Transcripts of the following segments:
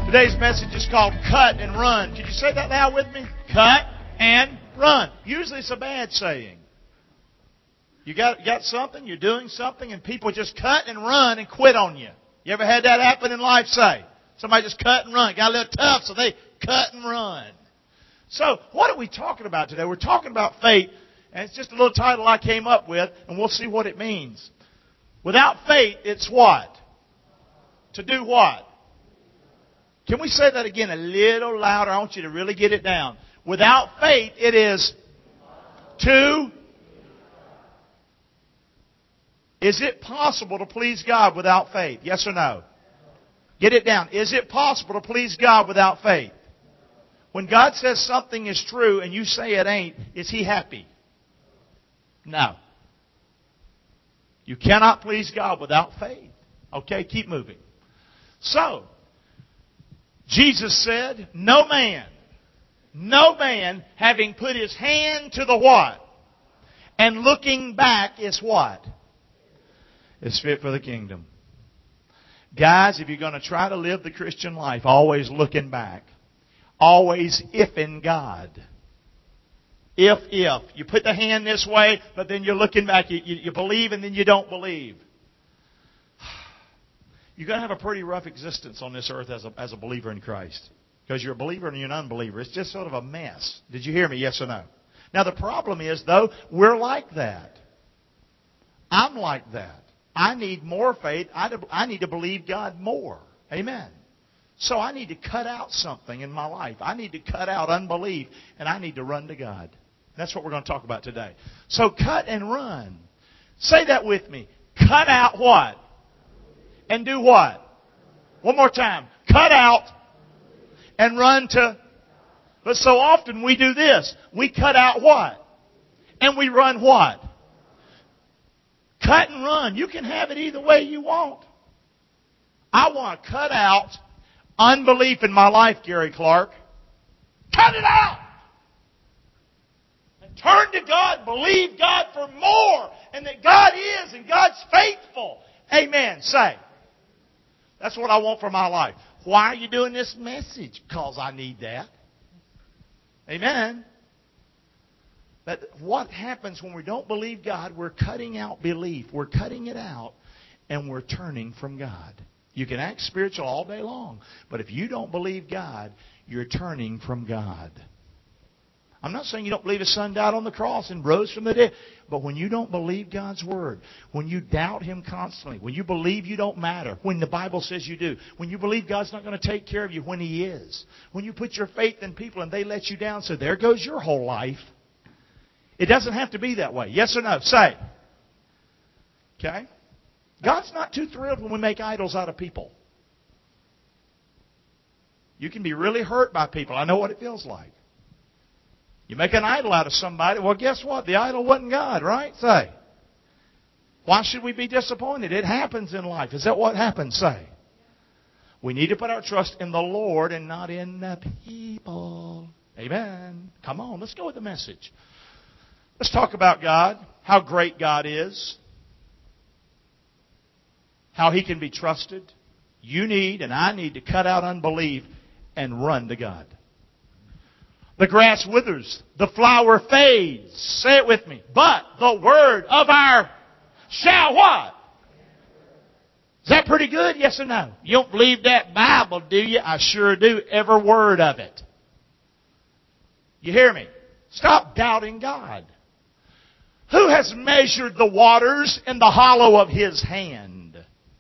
Today's message is called Cut and Run. Could you say that now with me? Cut and run. Usually it's a bad saying. You got something, you're doing something, and people just cut and run and quit on you. You ever had that happen in life, say? Somebody just cut and run. Got a little tough, so they cut and run. So, what are we talking about today? We're talking about faith, and it's just a little title I came up with, and we'll see what it means. Without faith, it's what? To do what? Can we say that again a little louder? I want you to really get it down. Without faith, it is to... Is it possible to please God without faith? Yes or no? Get it down. Is it possible to please God without faith? When God says something is true and you say it ain't, is He happy? No. You cannot please God without faith. Okay, keep moving. So, Jesus said, no man having put his hand to the what? And looking back is what? Is fit for the kingdom. Guys, if you're going to try to live the Christian life, always looking back. Always ifing God. If. You put the hand this way, but then you're looking back. You believe and then you don't believe. You're going to have a pretty rough existence on this earth as a believer in Christ. Because you're a believer and you're an unbeliever. It's just sort of a mess. Did you hear me? Yes or no? Now the problem is, though, we're like that. I'm like that. I need more faith. I need to believe God more. Amen. So I need to cut out something in my life. I need to cut out unbelief, and I need to run to God. That's what we're going to talk about today. So cut and run. Say that with me. Cut out what? And do what? One more time. Cut out and run to... But so often we do this. We cut out what? And we run what? Cut and run. You can have it either way you want. I want to cut out unbelief in my life, Gary Clark. Cut it out! And turn to God. Believe God for more. And that God is and God's faithful. Amen. Say. That's what I want for my life. Why are you doing this message? Because I need that. Amen. But what happens when we don't believe God? We're cutting out belief. We're cutting it out, and we're turning from God. You can act spiritual all day long, but if you don't believe God, you're turning from God. I'm not saying you don't believe His Son died on the cross and rose from the dead, but when you don't believe God's Word, when you doubt Him constantly, when you believe you don't matter, when the Bible says you do, when you believe God's not going to take care of you when He is, when you put your faith in people and they let you down, so there goes your whole life. It doesn't have to be that way. Yes or no? Say. Okay? God's not too thrilled when we make idols out of people. You can be really hurt by people. I know what it feels like. You make an idol out of somebody. Well, guess what? The idol wasn't God, right? Say. Why should we be disappointed? It happens in life. Is that what happens? Say. We need to put our trust in the Lord and not in the people. Amen. Come on, let's go with the message. Let's talk about God, how great God is, how He can be trusted. You need and I need to cut out unbelief and run to God. The grass withers, the flower fades. Say it with me. But the word of our shall what? Is that pretty good? Yes or no? You don't believe that Bible, do you? I sure do. Every word of it. You hear me? Stop doubting God. Who has measured the waters in the hollow of His hand?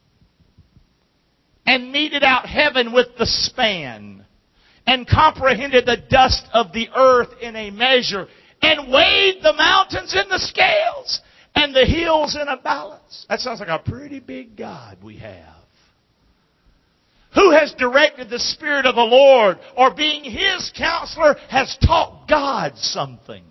And meted out heaven with the span? And comprehended the dust of the earth in a measure? And weighed the mountains in the scales? And the hills in a balance? That sounds like a pretty big God we have. Who has directed the Spirit of the Lord? Or being His counselor has taught God something?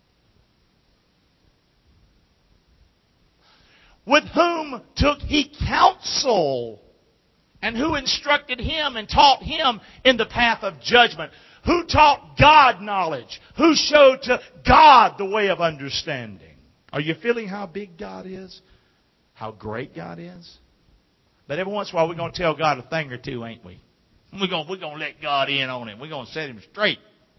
With whom took He counsel? And who instructed Him and taught Him in the path of judgment? Who taught God knowledge? Who showed to God the way of understanding? Are you feeling how big God is? How great God is? But every once in a while we're going to tell God a thing or two, ain't we? We're going to let God in on him. We're going to set him straight.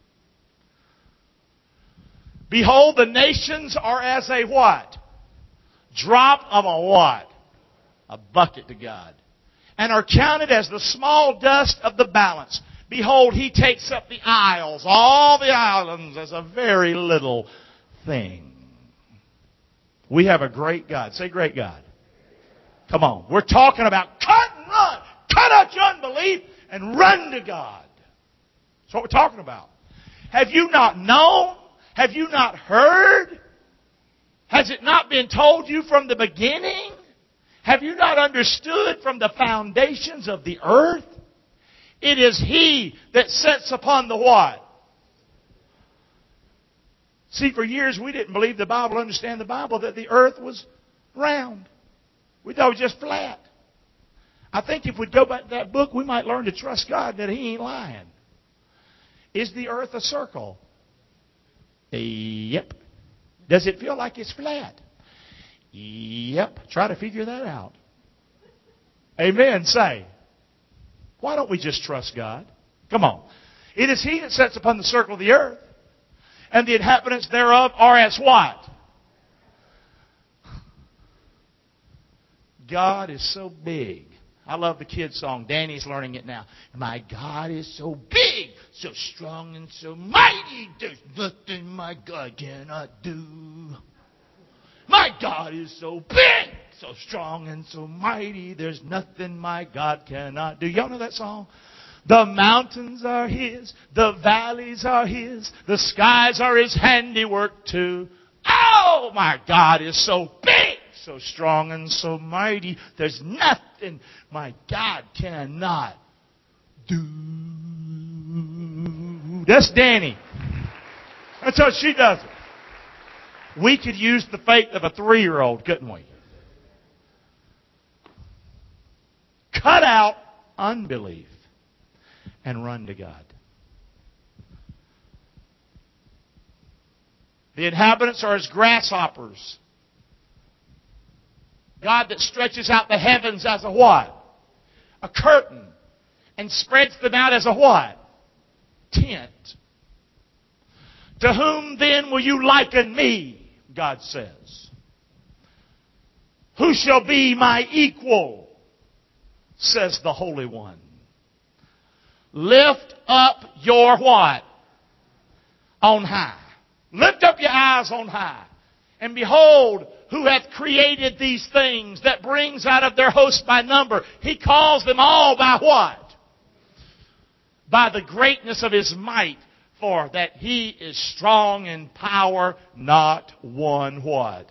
Behold, the nations are as a what? Drop of a what? A bucket to God. And are counted as the small dust of the balance. Behold, he takes up the isles, all the islands, as a very little thing. We have a great God. Say great God. Come on. We're talking about cut and run. Cut out your unbelief and run to God. That's what we're talking about. Have you not known? Have you not heard? Has it not been told you from the beginning? Have you not understood from the foundations of the earth? It is He that sits upon the what? See, for years we didn't believe the Bible, understand the Bible, that the earth was round. We thought it was just flat. I think if we'd go back to that book, we might learn to trust God that He ain't lying. Is the earth a circle? Yep. Does it feel like it's flat? Yep. Try to figure that out. Amen. Say. Why don't we just trust God? Come on. It is He that sits upon the circle of the earth, and the inhabitants thereof are as what? God is so big. I love the kids' song. Danny's learning it now. My God is so big, so strong, and so mighty. There's nothing my God cannot do. My God is so big, so strong, and so mighty. There's nothing my God cannot do. Y'all know that song? The mountains are His. The valleys are His. The skies are His handiwork too. Oh, my God is so big, so strong, and so mighty. There's nothing my God cannot do. That's Danny. That's how she does it. We could use the faith of a 3-year-old, couldn't we? Cut out unbelief and run to God. The inhabitants are as grasshoppers. God that stretches out the heavens as a what? A curtain. And spreads them out as a what? Tent. To whom then will you liken me? God says. Who shall be my equal? Says the Holy One. Lift up your what? On high. Lift up your eyes on high. And behold, who hath created these things, that brings out of their host by number. He calls them all by what? By the greatness of His might. For that He is strong in power, not one what?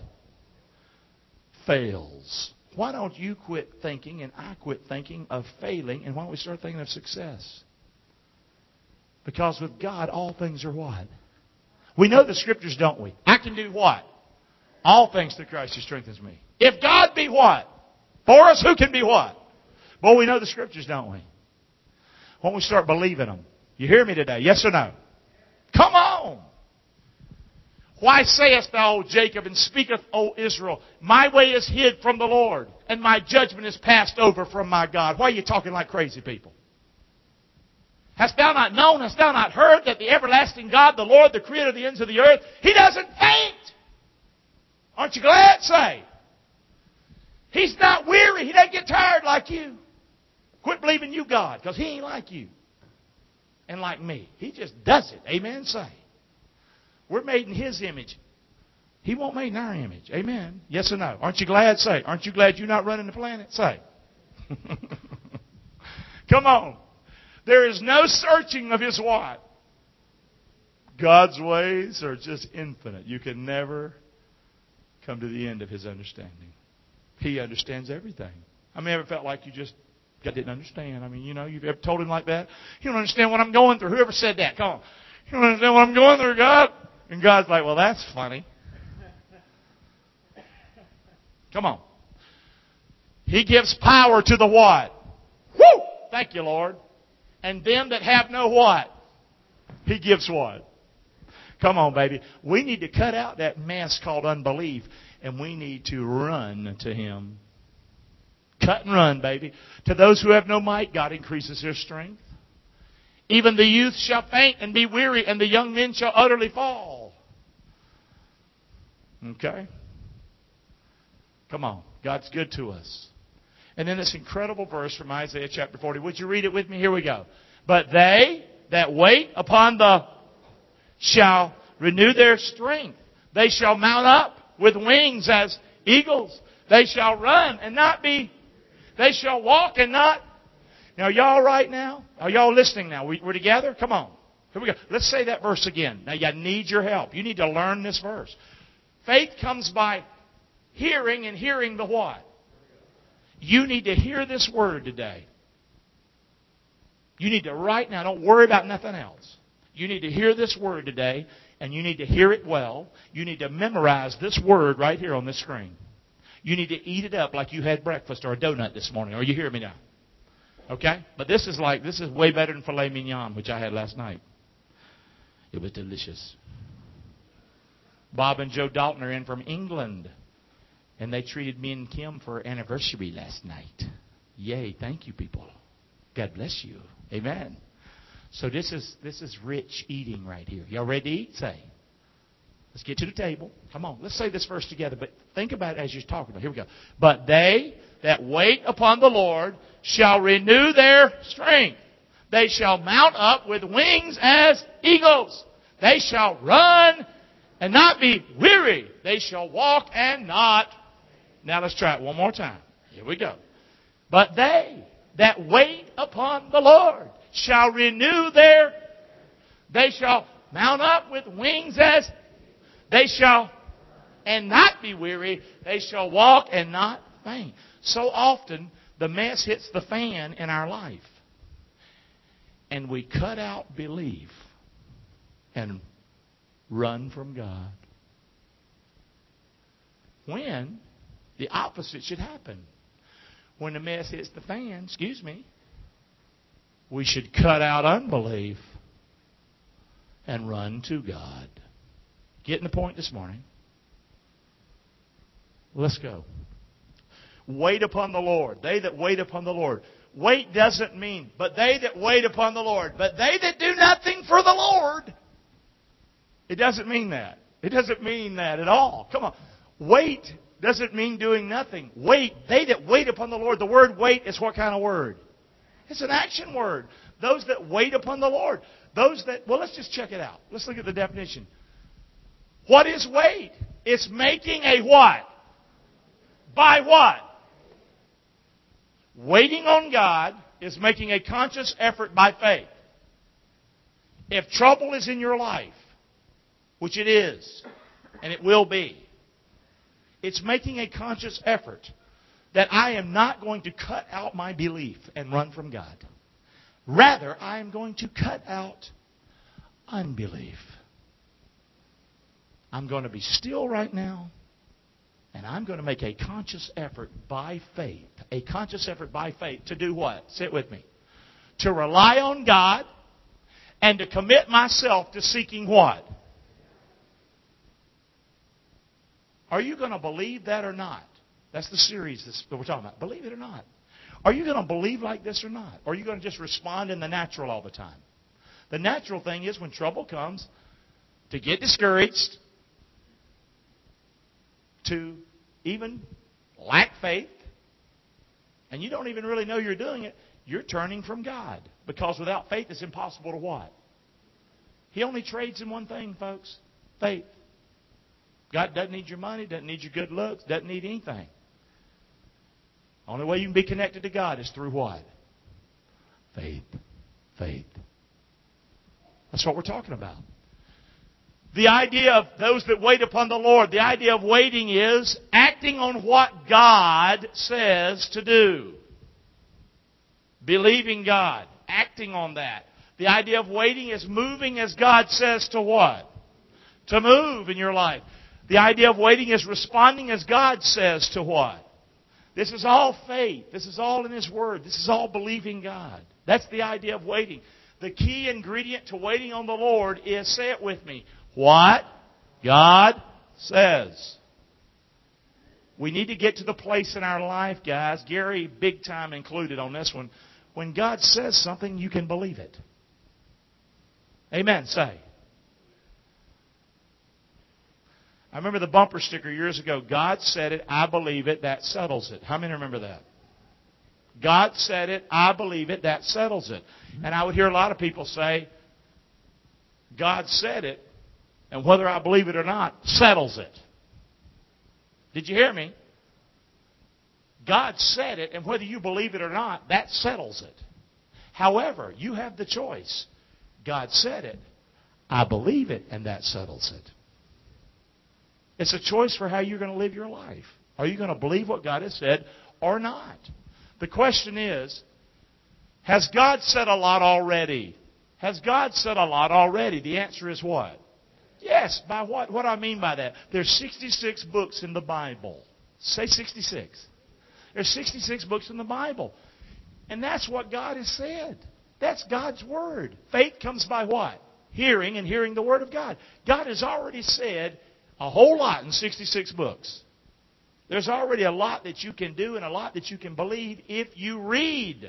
Fails. Why don't you quit thinking and I quit thinking of failing, and why don't we start thinking of success? Because with God, all things are what? We know the Scriptures, don't we? I can do what? All things through Christ who strengthens me. If God be what? For us, who can be what? Well, we know the Scriptures, don't we? Why don't we start believing them? You hear me today? Yes or no? Come on! Why sayest thou, O Jacob, and speaketh, O Israel, my way is hid from the Lord, and my judgment is passed over from my God? Why are you talking like crazy people? Hast thou not known, hast thou not heard that the everlasting God, the Lord, the creator of the ends of the earth, He doesn't faint? Aren't you glad? Say. He's not weary. He doesn't get tired like you. Quit believing you God, because He ain't like you and like me. He just does it. Amen. Say. We're made in His image. He won't made in our image. Amen. Yes or no? Aren't you glad? Say. Aren't you glad you're not running the planet? Say. Come on. There is no searching of His what? God's ways are just infinite. You can never come to the end of His understanding. He understands everything. I mean, ever felt like you just God didn't understand? I mean, you know, you've ever told Him like that? You don't understand what I'm going through. Whoever said that? Come on. You don't understand what I'm going through, God? And God's like, well, that's funny. Come on. He gives power to the what? Woo! Thank you, Lord. And them that have no what? He gives what? Come on, baby. We need to cut out that mess called unbelief, and we need to run to Him. Cut and run, baby. To those who have no might, God increases their strength. Even the youth shall faint and be weary, and the young men shall utterly fall. Okay? Come on. God's good to us. And then this incredible verse from Isaiah chapter 40. Would you read it with me? Here we go. But they that wait upon the shall renew their strength. They shall mount up with wings as eagles. They shall run and not be. They shall walk and not. Now, are y'all right now? Are y'all listening now? We're together? Come on. Here we go. Let's say that verse again. Now, you need your help. You need to learn this verse. Faith comes by hearing, and hearing the what? You need to hear this word today. You need to right now, don't worry about nothing else. You need to hear this word today, and you need to hear it well. You need to memorize this word right here on this screen. You need to eat it up like you had breakfast or a donut this morning. Are you hearing me now? Okay? But this is way better than filet mignon, which I had last night. It was delicious. Bob and Joe Dalton are in from England. And they treated me and Kim for our anniversary last night. Yay, thank you, people. God bless you. Amen. So this is rich eating right here. Y'all ready to eat? Say. Let's get to the table. Come on, let's say this verse together. But think about it as you're talking about. Here we go. But they that wait upon the Lord shall renew their strength. They shall mount up with wings as eagles. They shall run and not be weary. They shall walk and not. Now let's try it one more time. Here we go. But they that wait upon the Lord shall renew their. They shall mount up with wings as. They shall and not be weary. They shall walk and not faint. So often the mess hits the fan in our life. And we cut out belief and run from God. When the opposite should happen. When the mess hits the fan, we should cut out unbelief and run to God. Getting the point this morning? Let's go. Wait upon the Lord. They that wait upon the Lord. Wait doesn't mean, but they that wait upon the Lord. But they that do nothing for the Lord. It doesn't mean that. It doesn't mean that at all. Come on. Wait doesn't mean doing nothing. Wait. They that wait upon the Lord. The word wait is what kind of word? It's an action word. Those that wait upon the Lord. Those that, well, let's just check it out. Let's look at the definition. What is wait? It's making a what? By what? Waiting on God is making a conscious effort by faith. If trouble is in your life, which it is, and it will be, it's making a conscious effort that I am not going to cut out my belief and run from God. Rather, I am going to cut out unbelief. I'm going to be still right now, and I'm going to make a conscious effort by faith. A conscious effort by faith to do what? Sit with me. To rely on God and to commit myself to seeking what? Are you going to believe that or not? That's the series that we're talking about. Believe it or not. Are you going to believe like this or not? Or are you going to just respond in the natural all the time? The natural thing is when trouble comes, to get discouraged, to even lack faith, and you don't even really know you're doing it, you're turning from God. Because without faith, it's impossible to what? He only trades in one thing, folks. Faith. God doesn't need your money, doesn't need your good looks, doesn't need anything. The only way you can be connected to God is through what? Faith. Faith. That's what we're talking about. The idea of those that wait upon the Lord, the idea of waiting is acting on what God says to do. Believing God. Acting on that. The idea of waiting is moving as God says to what? To move in your life. The idea of waiting is responding as God says to what? This is all faith. This is all in His Word. This is all believing God. That's the idea of waiting. The key ingredient to waiting on the Lord is, say it with me, what God says. We need to get to the place in our life, guys, Gary big time included on this one, when God says something, you can believe it. Amen. Say. I remember the bumper sticker years ago. God said it, I believe it, that settles it. How many remember that? God said it, I believe it, that settles it. And I would hear a lot of people say, God said it, and whether I believe it or not, settles it. Did you hear me? God said it, and whether you believe it or not, that settles it. However, you have the choice. God said it, I believe it, and that settles it. It's a choice for how you're going to live your life. Are you going to believe what God has said or not? The question is, has God said a lot already? Has God said a lot already? The answer is what? Yes. By what? What do I mean by that? There's 66 books in the Bible. Say 66. There's 66 books in the Bible. And that's what God has said. That's God's Word. Faith comes by what? Hearing, and hearing the Word of God. God has already said a whole lot in 66 books. There's already a lot that you can do and a lot that you can believe if you read.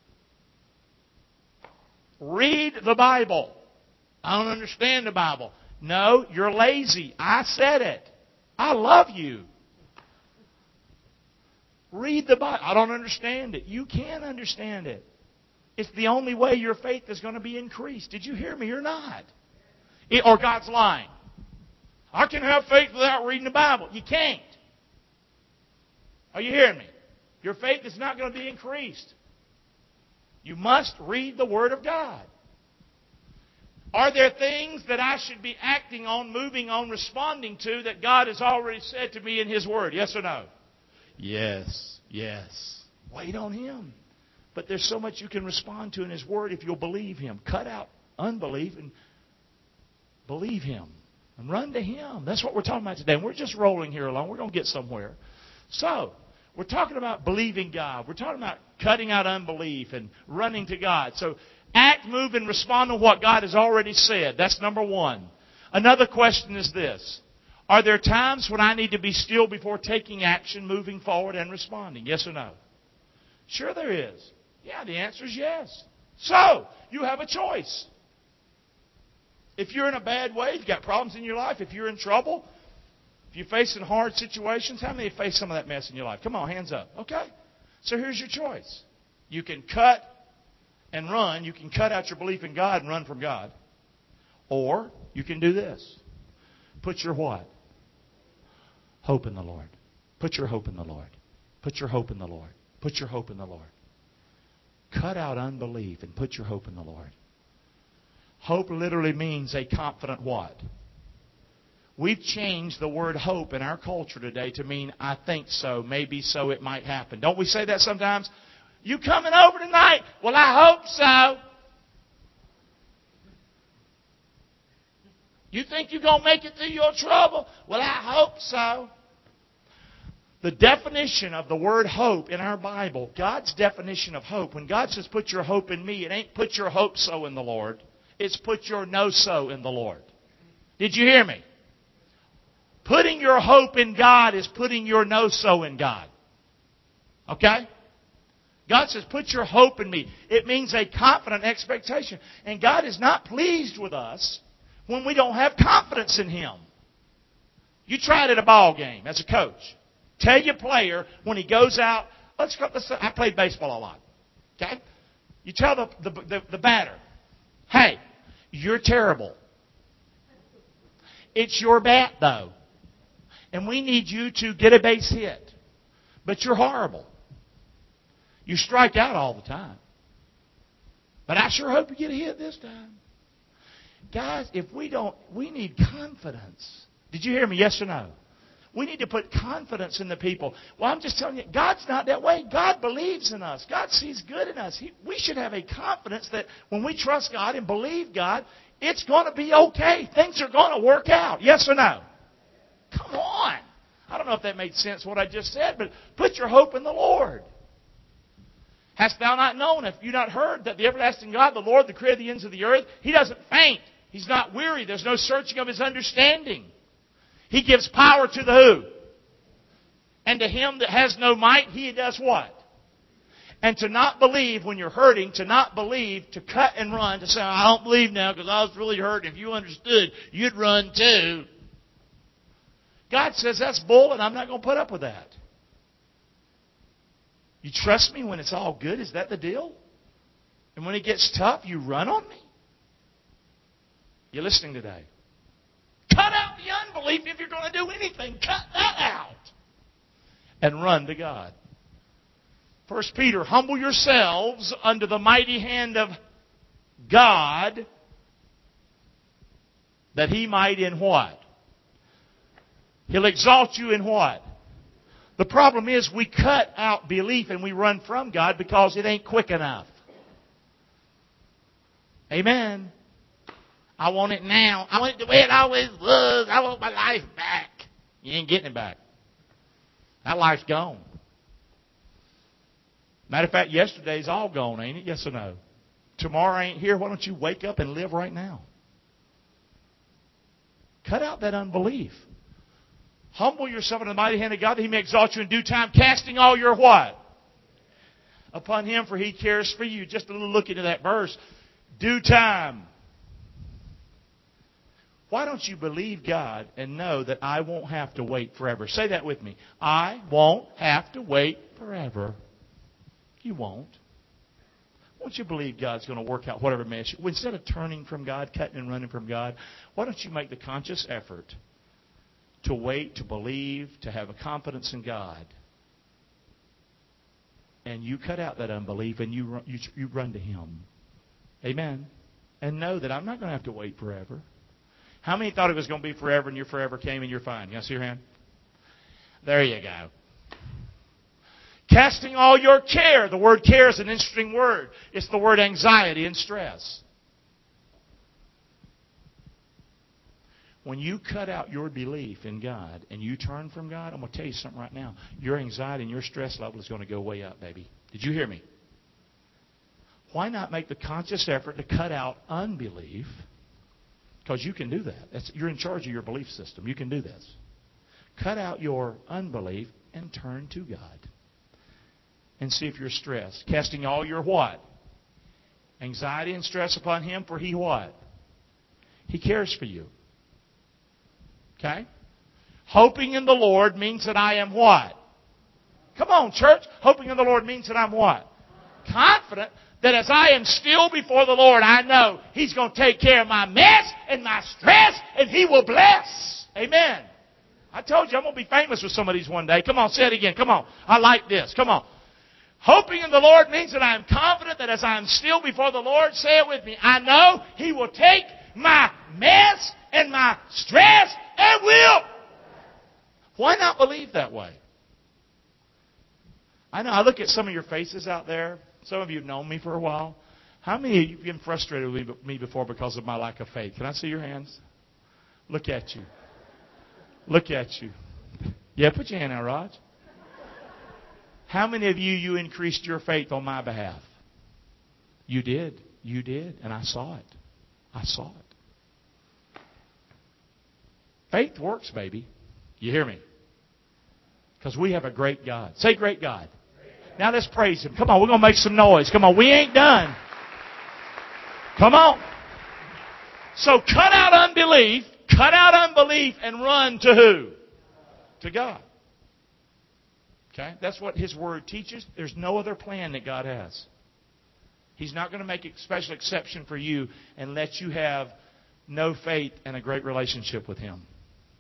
Read the Bible. I don't understand the Bible. No, you're lazy. I said it. I love you. Read the Bible. I don't understand it. You can understand it. It's the only way your faith is going to be increased. Did you hear me or not? Or God's lying. I can have faith without reading the Bible. You can't. Are you hearing me? Your faith is not going to be increased. You must read the Word of God. Are there things that I should be acting on, moving on, responding to that God has already said to me in His Word? Yes or no? Yes. Yes. Wait on Him. But there's so much you can respond to in His Word if you'll believe Him. Cut out unbelief and believe Him. And run to Him. That's what we're talking about today. And we're just rolling here along. We're going to get somewhere. So, we're talking about believing God. We're talking about cutting out unbelief and running to God. So, act, move, and respond to what God has already said. That's number one. Another question is this. Are there times when I need to be still before taking action, moving forward, and responding? Yes or no? Sure there is. Yeah, the answer is yes. So, you have a choice. If you're in a bad way, if you've got problems in your life, if you're in trouble, if you're facing hard situations, how many have faced some of that mess in your life? Come on, hands up. Okay? So here's your choice. You can cut and run. You can cut out your belief in God and run from God. Or you can do this. Put your what? Hope in the Lord. Put your hope in the Lord. Put your hope in the Lord. Put your hope in the Lord. Cut out unbelief and put your hope in the Lord. Hope literally means a confident what? We've changed the word hope in our culture today to mean I think so, maybe so, it might happen. Don't we say that sometimes? You coming over tonight? Well, I hope so. You think you're going to make it through your trouble? Well, I hope so. The definition of the word hope in our Bible, God's definition of hope, when God says put your hope in me, it ain't put your hope so in the Lord. It's put your no so in the Lord. Did you hear me? Putting your hope in God is putting your no so in God. Okay? God says put your hope in me. It means a confident expectation. And God is not pleased with us when we don't have confidence in Him. You try it at a ball game as a coach. Tell your player when he goes out, I played baseball a lot. Okay? You tell the batter, hey, you're terrible. It's your bat, though. And we need you to get a base hit. But you're horrible. You strike out all the time. But I sure hope you get a hit this time. Guys, we need confidence. Did you hear me? Yes or no? We need to put confidence in the people. Well, I'm just telling you, God's not that way. God believes in us. God sees good in us. We should have a confidence that when we trust God and believe God, it's going to be okay. Things are going to work out. Yes or no? Come on. I don't know if that made sense what I just said, but put your hope in the Lord. Hast thou not known, have you not heard, that the everlasting God, the Lord, the creator of the ends of the earth, He doesn't faint. He's not weary. There's no searching of His understanding. He gives power to the who? And to him that has no might, He does what? And to not believe when you're hurting, to not believe, to cut and run, to say, I don't believe now because I was really hurting. If you understood, you'd run too. God says that's bull and I'm not going to put up with that. You trust me when it's all good? Is that the deal? And when it gets tough, you run on me? You're listening today. Cut out the unbelief if you're going to do anything. Cut that out. And run to God. 1 Peter, humble yourselves under the mighty hand of God, that He might in what? He'll exalt you in what? The problem is we cut out belief and we run from God because it ain't quick enough. Amen. I want it now. I want it the way it always was. I want my life back. You ain't getting it back. That life's gone. Matter of fact, yesterday's all gone, ain't it? Yes or no? Tomorrow ain't here. Why don't you wake up and live right now? Cut out that unbelief. Humble yourself in the mighty hand of God that He may exalt you in due time, casting all your what? Upon Him, for He cares for you. Just a little look into that verse. Due time. Why don't you believe God and know that I won't have to wait forever? Say that with me. I won't have to wait forever. You won't. Won't you believe God's going to work out whatever mess you... Instead of turning from God, cutting and running from God, why don't you make the conscious effort to wait, to believe, to have a confidence in God? And you cut out that unbelief and you run to Him. Amen. And know that I'm not going to have to wait forever. How many thought it was going to be forever and your forever came and you're fine? Can I see your hand? There you go. Casting all your care. The word care is an interesting word. It's the word anxiety and stress. When you cut out your belief in God and you turn from God, I'm going to tell you something right now. Your anxiety and your stress level is going to go way up, baby. Did you hear me? Why not make the conscious effort to cut out unbelief? Because you can do that. You're in charge of your belief system. You can do this. Cut out your unbelief and turn to God. And see if you're stressed. Casting all your what? Anxiety and stress upon Him, for He what? He cares for you. Okay? Hoping in the Lord means that I am what? Come on, church. Hoping in the Lord means that I'm what? Confident that as I am still before the Lord, I know He's going to take care of my mess and my stress, and He will bless. Amen. I told you I'm going to be famous with some of these one day. Come on, say it again. Come on. I like this. Come on. Hoping in the Lord means that I am confident that as I am still before the Lord, say it with me, I know He will take my mess and my stress and will. Why not believe that way? I know, I look at some of your faces out there. Some of you have known me for a while. How many of you have been frustrated with me before because of my lack of faith? Can I see your hands? Look at you. Look at you. Yeah, put your hand out, Raj. How many of you increased your faith on my behalf? You did. You did. And I saw it. I saw it. Faith works, baby. You hear me? Because we have a great God. Say great God. Now let's praise Him. Come on, we're going to make some noise. Come on, we ain't done. Come on. So cut out unbelief. Cut out unbelief and run to who? To God. Okay? That's what His Word teaches. There's no other plan that God has. He's not going to make a special exception for you and let you have no faith and a great relationship with Him.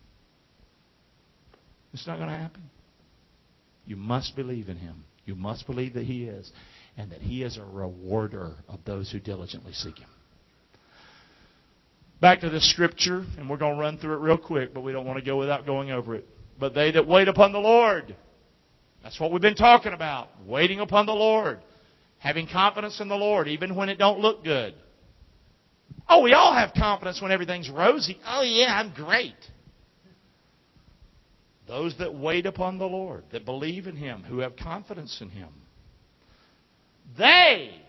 It's not going to happen. You must believe in Him. You must believe that He is, and that He is a rewarder of those who diligently seek Him. Back to the scripture, and we're going to run through it real quick, but we don't want to go without going over it. But they that wait upon the Lord, that's what we've been talking about. Waiting upon the Lord. Having confidence in the Lord, even when it don't look good. Oh, we all have confidence when everything's rosy. Oh, yeah, I'm great. Those that wait upon the Lord, that believe in Him, who have confidence in Him, they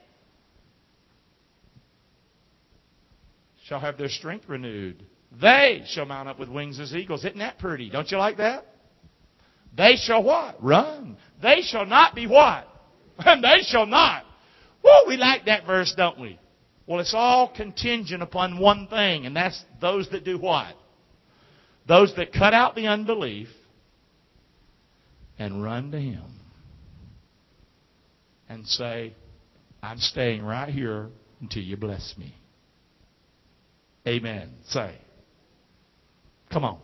shall have their strength renewed. They shall mount up with wings as eagles. Isn't that pretty? Don't you like that? They shall what? Run. They shall not be what? And they shall not. Woo, we like that verse, don't we? Well, it's all contingent upon one thing, and that's those that do what? Those that cut out the unbelief and run to Him and say, I'm staying right here until you bless me. Amen. Say. Come on.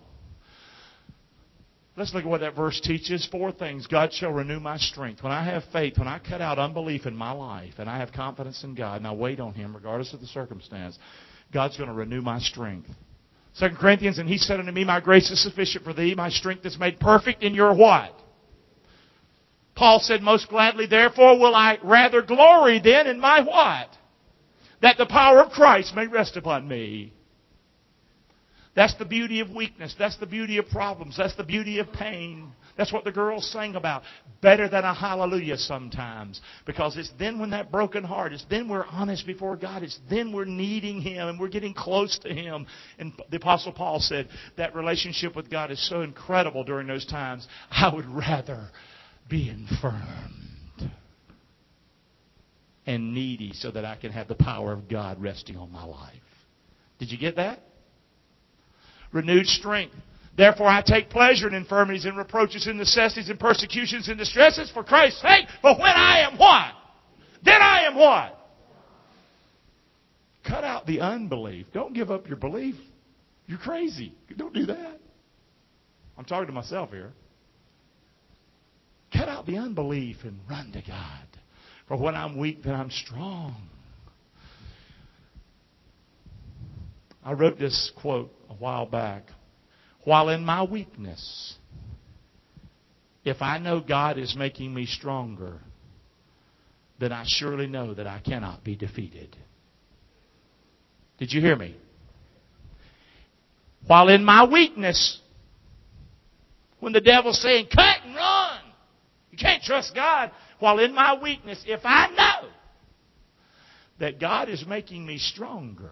Let's look at what that verse teaches. 4 things. God shall renew my strength. When I have faith, when I cut out unbelief in my life, and I have confidence in God, and I wait on Him regardless of the circumstance, God's going to renew my strength. 2 Corinthians, and He said unto me, my grace is sufficient for thee. My strength is made perfect in your what? Paul said, most gladly, therefore, will I rather glory then in my what? That the power of Christ may rest upon me. That's the beauty of weakness. That's the beauty of problems. That's the beauty of pain. That's what the girls sang about. Better than a hallelujah sometimes. Because it's then when that broken heart, it's then we're honest before God. It's then we're needing Him and we're getting close to Him. And the Apostle Paul said that relationship with God is so incredible during those times. I would rather be infirmed and needy so that I can have the power of God resting on my life. Did you get that? Renewed strength. Therefore I take pleasure in infirmities and reproaches and necessities and persecutions and distresses for Christ's sake. But when I am what? Then I am what? Cut out the unbelief. Don't give up your belief. You're crazy. Don't do that. I'm talking to myself here. Cut out the unbelief and run to God. For when I'm weak, then I'm strong. I wrote this quote a while back. While in my weakness, if I know God is making me stronger, then I surely know that I cannot be defeated. Did you hear me? While in my weakness, when the devil's saying, cut and run, you can't trust God. While in my weakness, if I know that God is making me stronger,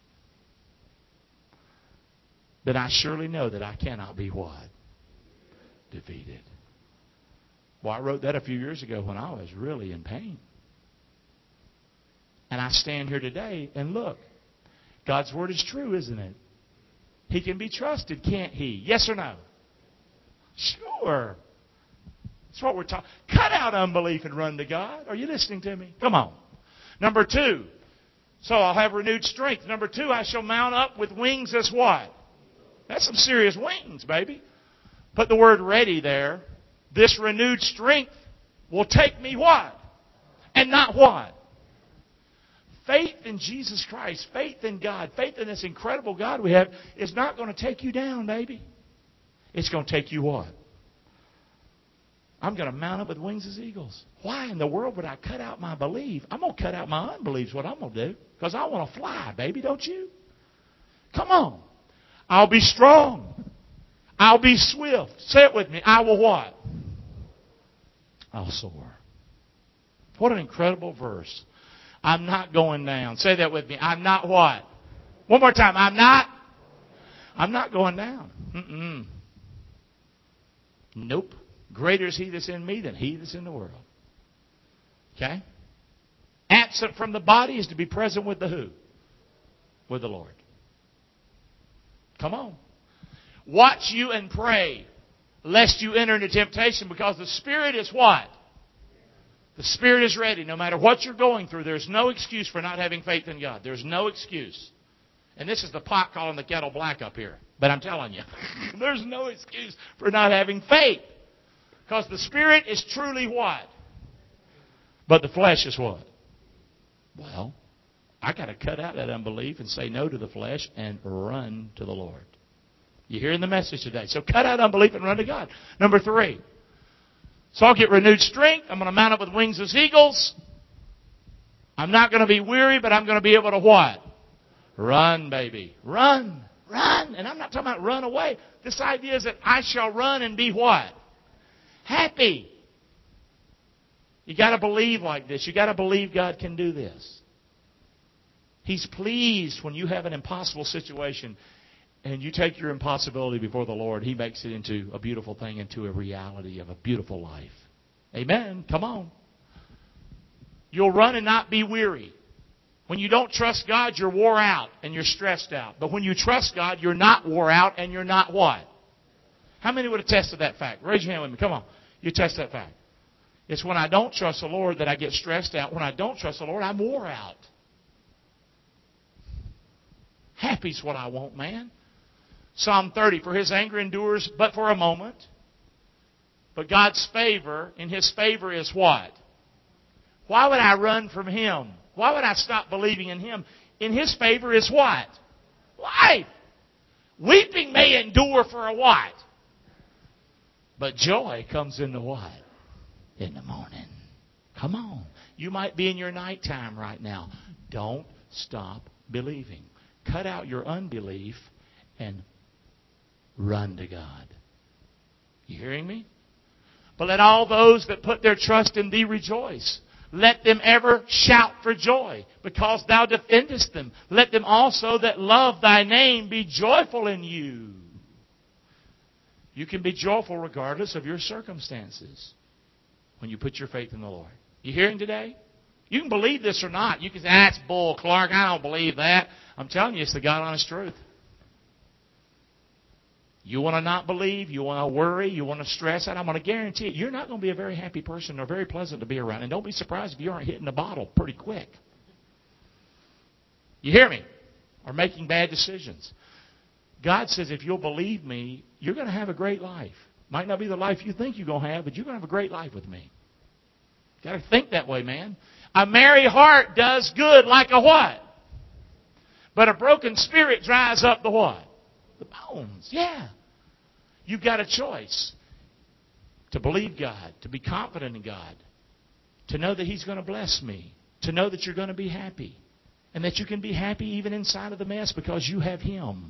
then I surely know that I cannot be what? Defeated. Well, I wrote that a few years ago when I was really in pain. And I stand here today and look, God's Word is true, isn't it? He can be trusted, can't He? Yes or no? Sure. That's what we're talking. Cut out unbelief and run to God. Are you listening to me? Come on. Number 2. So I'll have renewed strength. Number 2, I shall mount up with wings as what? That's some serious wings, baby. Put the word ready there. This renewed strength will take me what? And not what? Faith in Jesus Christ, faith in God, faith in this incredible God we have is not going to take you down, baby. It's going to take you what? I'm going to mount up with wings as eagles. Why in the world would I cut out my belief? I'm going to cut out my unbelief is what I'm going to do. Because I want to fly, baby, don't you? Come on. I'll be strong. I'll be swift. Say it with me. I will what? I'll soar. What an incredible verse. I'm not going down. Say that with me. I'm not what? One more time. I'm not going down. Nope. Greater is He that's in me than he that's in the world. Okay? Absent from the body is to be present with the who? With the Lord. Come on. Watch you and pray, lest you enter into temptation, because the Spirit is what? The Spirit is ready. No matter what you're going through, there's no excuse for not having faith in God. There's no excuse. And this is the pot calling the kettle black up here. But I'm telling you, there's no excuse for not having faith. Because the Spirit is truly what? But the flesh is what? Well, I got to cut out that unbelief and say no to the flesh and run to the Lord. You're hearing the message today. So cut out unbelief and run to God. Number 3. So I'll get renewed strength. I'm going to mount up with wings as eagles. I'm not going to be weary, but I'm going to be able to what? Run, baby. Run. Run. And I'm not talking about run away. This idea is that I shall run and be what? Happy. You got to believe like this. You got to believe God can do this. He's pleased when you have an impossible situation and you take your impossibility before the Lord. He makes it into a beautiful thing, into a reality of a beautiful life. Amen. Come on. You'll run and not be weary. When you don't trust God, you're wore out and you're stressed out. But when you trust God, you're not wore out and you're not what? How many would attest to that fact? Raise your hand with me. Come on. You attest that fact. It's when I don't trust the Lord that I get stressed out. When I don't trust the Lord, I'm wore out. Happy's what I want, man. Psalm 30, for His anger endures but for a moment. But God's favor, and His favor is what? Why would I run from Him? Why would I stop believing in Him? In His favor is what? Life. Weeping may endure for a what? But joy comes in the what? In the morning. Come on. You might be in your nighttime right now. Don't stop believing. Cut out your unbelief and run to God. You hearing me? But let all those that put their trust in Thee rejoice. Let them ever shout for joy, because Thou defendest them. Let them also that love Thy name be joyful in You. You can be joyful regardless of your circumstances when you put your faith in the Lord. You hearing today? You can believe this or not. You can say, that's bull, Clark. I don't believe that. I'm telling you, it's the God honest truth. You want to not believe, you want to worry, you want to stress out, I'm going to guarantee it, you're not going to be a very happy person or very pleasant to be around. And don't be surprised if you aren't hitting the bottle pretty quick. You hear me? Or making bad decisions. God says if you'll believe me, you're going to have a great life. Might not be the life you think you're going to have, but you're going to have a great life with me. Got to think that way, man. A merry heart does good like a what? But a broken spirit dries up the what? The bones. Yeah. You've got a choice to believe God, to be confident in God, to know that He's going to bless me, to know that you're going to be happy, and that you can be happy even inside of the mess because you have Him.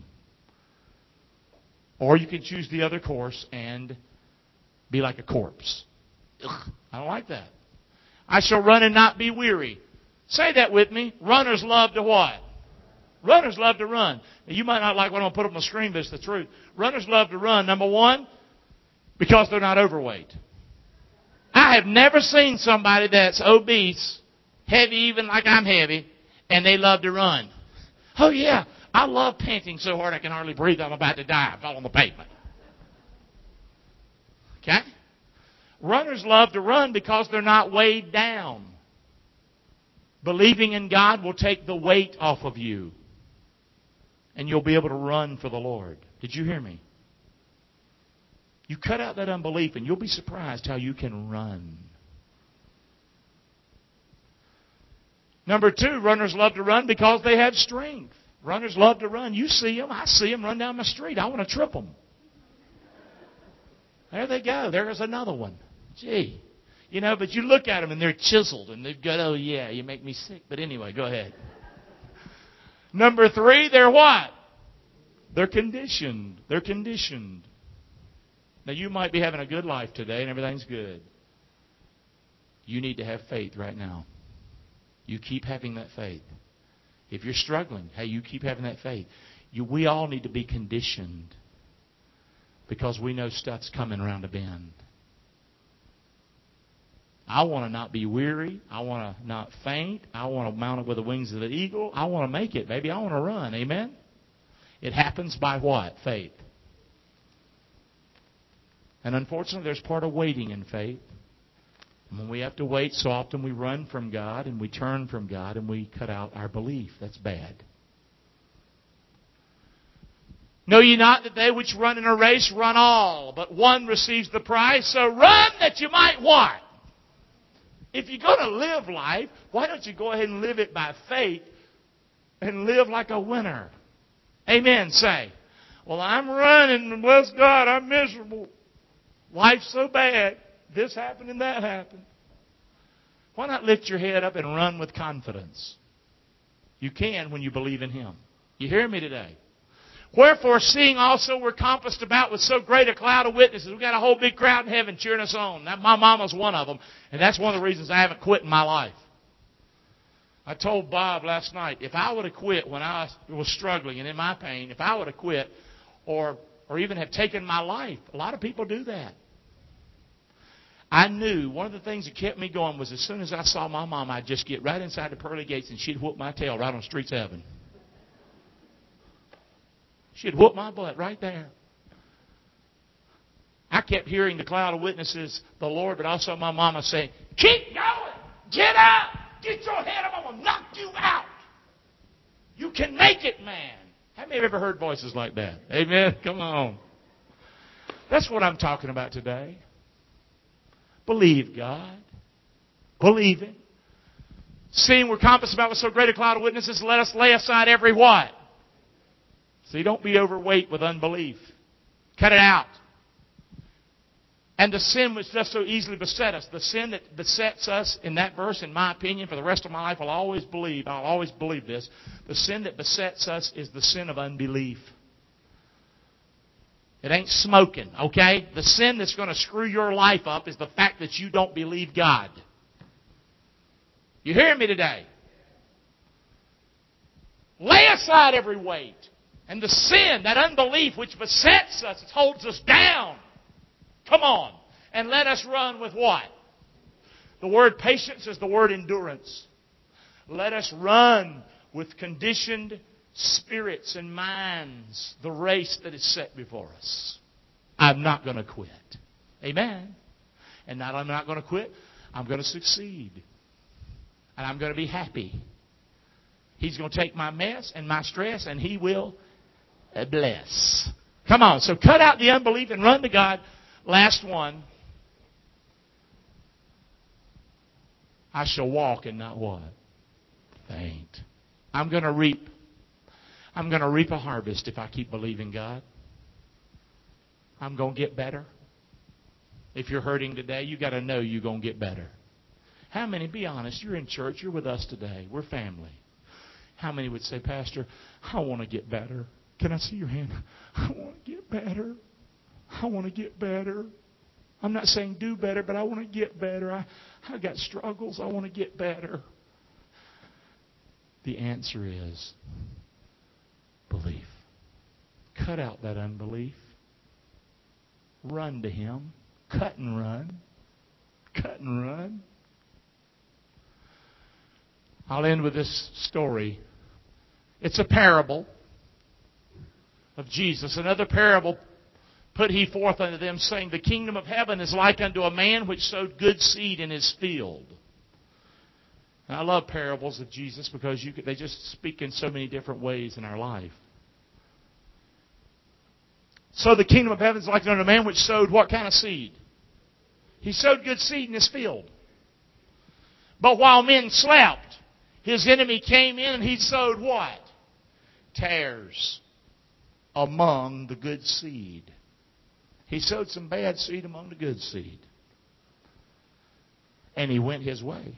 Or you can choose the other course and be like a corpse. Ugh, I don't like that. I shall run and not be weary. Say that with me. Runners love to what? Runners love to run. Now, you might not like what I'm going to put up on the screen, but it's the truth. Runners love to run. Number one, because they're not overweight. I have never seen somebody that's obese, heavy even like I'm heavy, and they love to run. Oh, yeah. I love panting so hard I can hardly breathe. I'm about to die. I fell on the pavement. Okay? Runners love to run because they're not weighed down. Believing in God will take the weight off of you. And you'll be able to run for the Lord. Did you hear me? You cut out that unbelief and you'll be surprised how you can run. Number two, runners love to run because they have strength. Runners love to run. You see them. I see them run down my street. I want to trip them. There they go. There's another one. Gee. You know, but you look at them and they're chiseled and they've got, oh yeah, you make me sick. But anyway, go ahead. Number three, they're what? They're conditioned. They're conditioned. Now, you might be having a good life today and everything's good. You need to have faith right now. You keep having that faith. If you're struggling, hey, you keep having that faith. We all need to be conditioned because we know stuff's coming around a bend. I want to not be weary. I want to not faint. I want to mount up with the wings of the eagle. I want to make it, baby. I want to run. Amen? It happens by what? Faith. And unfortunately, there's part of waiting in faith. And when we have to wait, so often we run from God and we turn from God and we cut out our belief. That's bad. Know ye not that they which run in a race run all, but one receives the prize? So run that you might what? If you're going to live life, why don't you go ahead and live it by faith and live like a winner? Amen. Say, well, I'm running, and bless God, I'm miserable. Life's so bad. This happened and that happened. Why not lift your head up and run with confidence? You can when you believe in Him. You hear me today? Wherefore, seeing also we're compassed about with so great a cloud of witnesses. We've got a whole big crowd in heaven cheering us on. Now, my mama's one of them, and that's one of the reasons I haven't quit in my life. I told Bob last night, if I would have quit when I was struggling and in my pain, if I would have quit or even have taken my life, a lot of people do that. I knew one of the things that kept me going was as soon as I saw my mom, I'd just get right inside the pearly gates and she'd whoop my tail right on the streets of heaven. She'd whoop my butt right there. I kept hearing the cloud of witnesses, the Lord, but also my mama saying, keep going, get out, get your head up, I'm going to knock you out. You can make it, man. How many have ever heard voices like that? Amen? Come on. That's what I'm talking about today. Believe God. Believe it. Seeing we're compassed about with so great a cloud of witnesses, let us lay aside every what? See, don't be overweight with unbelief. Cut it out. And the sin which does so easily beset us, the sin that besets us in that verse, in my opinion, for the rest of my life, I'll always believe this. The sin that besets us is the sin of unbelief. It ain't smoking, okay? The sin that's going to screw your life up is the fact that you don't believe God. You hear me today? Lay aside every weight. And the sin, that unbelief which besets us, it holds us down. Come on. And let us run with what? The word patience is the word endurance. Let us run with conditioned spirits and minds the race that is set before us. I'm not going to quit. Amen. And not I'm not going to quit. I'm going to succeed. And I'm going to be happy. He's going to take my mess and my stress and He will bless. Come on. So cut out the unbelief and run to God. Last one. I shall walk and not what? Faint. I'm going to reap a harvest if I keep believing God. I'm going to get better. If you're hurting today, you got to know you're going to get better. How many, be honest, you're in church, you're with us today, we're family. How many would say, Pastor, I want to get better? Can I see your hand? I want to get better. I want to get better. I'm not saying do better, but I want to get better. I got struggles. I want to get better. The answer is belief. Cut out that unbelief. Run to Him. Cut and run. Cut and run. I'll end with this story. It's a parable of Jesus. Another parable put He forth unto them, saying, the kingdom of heaven is like unto a man which sowed good seed in his field. And I love parables of Jesus because they just speak in so many different ways in our life. So the kingdom of heaven is like unto a man which sowed what kind of seed? He sowed good seed in his field. But while men slept, his enemy came in and he sowed what? Tares among the good seed. He sowed some bad seed among the good seed. And he went his way.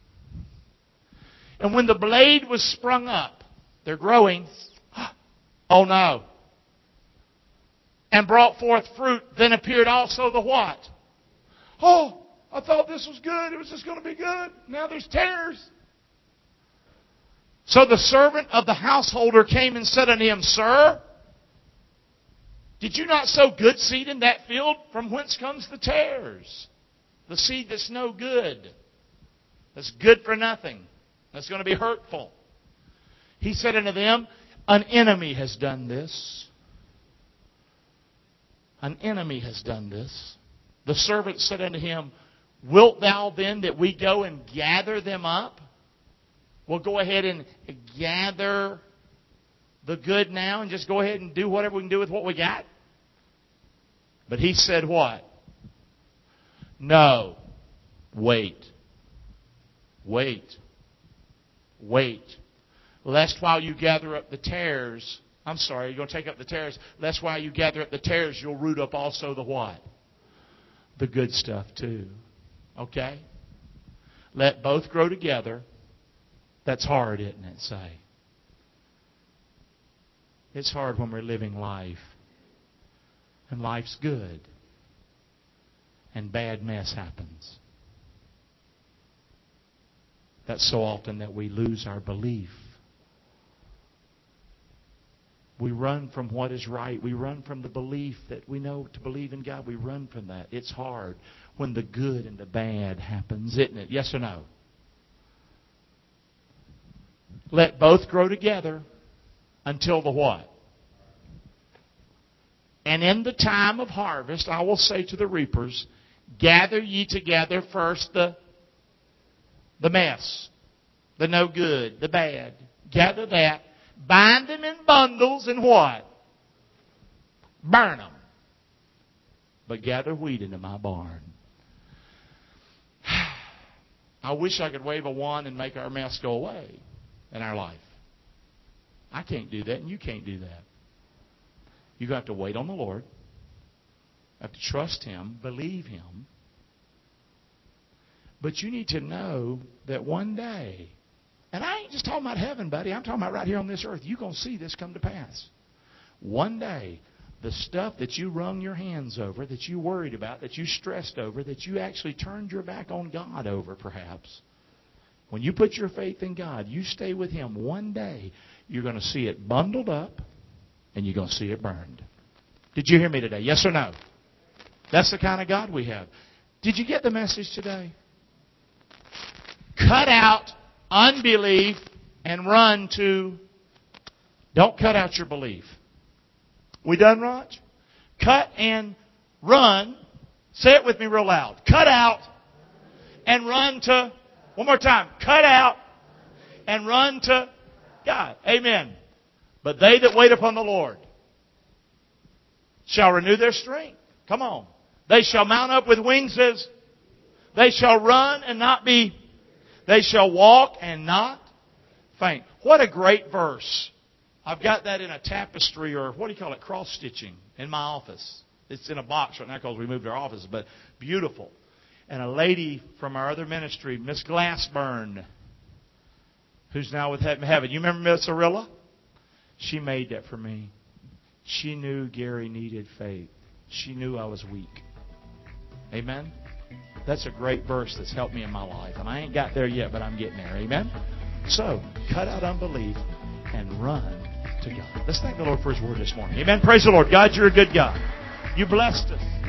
And when the blade was sprung up, they're growing. Oh no. And brought forth fruit, then appeared also the what? Oh, I thought this was good. It was just going to be good. Now there's tares. So the servant of the householder came and said unto him, Sir, did you not sow good seed in that field? From whence comes the tares? The seed that's no good. That's good for nothing. That's going to be hurtful. He said unto them, an enemy has done this. An enemy has done this. The servant said unto him, wilt thou then that we go and gather them up? We'll go ahead and gather the good now and just go ahead and do whatever we can do with what we got? But he said what? No. Wait. Wait. Wait. Lest while you gather up the tares, you're going to take up the tares. Lest while you gather up the tares, you'll root up also the what? The good stuff too. Okay? Let both grow together. That's hard, isn't it, say? It's hard when we're living life. And life's good. And bad mess happens. That's so often that we lose our belief. We run from what is right. We run from the belief that we know to believe in God. We run from that. It's hard when the good and the bad happens, isn't it? Yes or no? Let both grow together until the what? And in the time of harvest, I will say to the reapers, gather ye together first the mess, the no good, the bad. Gather that. Bind them in bundles and what? Burn them. But gather wheat into my barn. I wish I could wave a wand and make our mess go away in our life. I can't do that, and you can't do that. You're going to have to wait on the Lord. You have to trust Him, believe Him. But you need to know that one day, and I ain't just talking about heaven, buddy. I'm talking about right here on this earth. You're going to see this come to pass. One day, the stuff that you wrung your hands over, that you worried about, that you stressed over, that you actually turned your back on God over, perhaps. When you put your faith in God, you stay with Him. One day, you're going to see it bundled up, and you're going to see it burned. Did you hear me today? Yes or no? That's the kind of God we have. Did you get the message today? Cut out unbelief and run to... Don't cut out your belief. We done, Raj? Cut and run. Say it with me real loud. Cut out and run to... One more time. Cut out and run to God. Amen. But they that wait upon the Lord shall renew their strength. Come on. They shall mount up with wings as... They shall run and not be... They shall walk and not faint. What a great verse. I've got that in a tapestry, or what do you call it, cross-stitching, in my office. It's in a box right now because we moved our office, but beautiful. And a lady from our other ministry, Miss Glassburn, who's now with heaven. You remember Miss Arilla? She made that for me. She knew Gary needed faith. She knew I was weak. Amen? That's a great verse that's helped me in my life. And I ain't got there yet, but I'm getting there. Amen? So, cut out unbelief and run to God. Let's thank the Lord for His word this morning. Amen? Praise the Lord. God, you're a good God. You blessed us.